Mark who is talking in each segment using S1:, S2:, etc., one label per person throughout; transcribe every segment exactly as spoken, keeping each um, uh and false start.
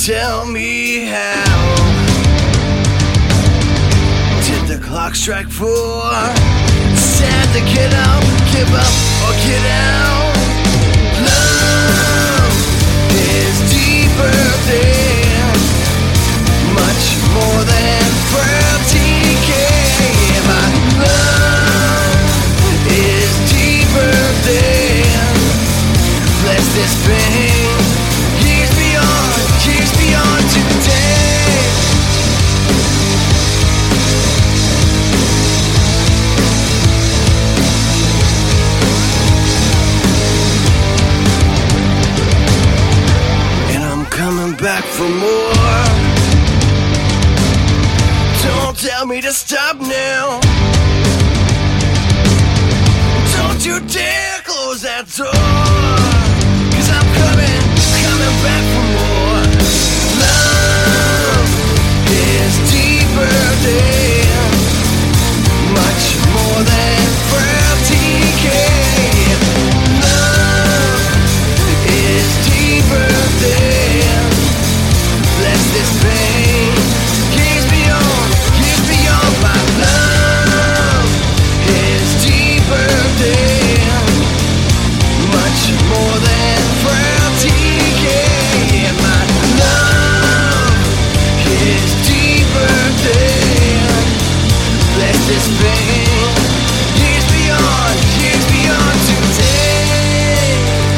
S1: tell me how did the clock strike four? It's time to get up, give up, or get out. Love is deeper than, much more than frailty can. My love is deeper than, bless this pain. Years beyond, years beyond today. And I'm coming back for more. Don't tell me to stop now. Don't you dare close that door. I'm coming, coming back for more. Love is deeper than, much more than frailty can. Love is deeper than, bless this pain. Years beyond, years beyond. My love is deeper than, much more than frailty can. My love is deeper than, bless this pain. Years beyond, years beyond today.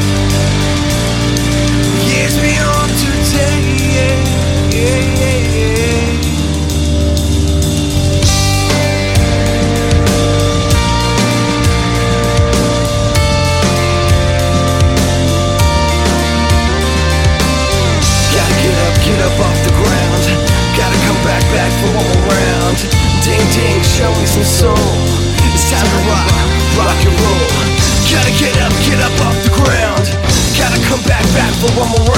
S1: Years beyond today. Yeah, yeah, yeah. Get up off the ground, gotta come back, back for one more round. Ding ding, show me some soul. It's time to rock, rock and roll. Gotta get up, get up off the ground, gotta come back, back for one more round.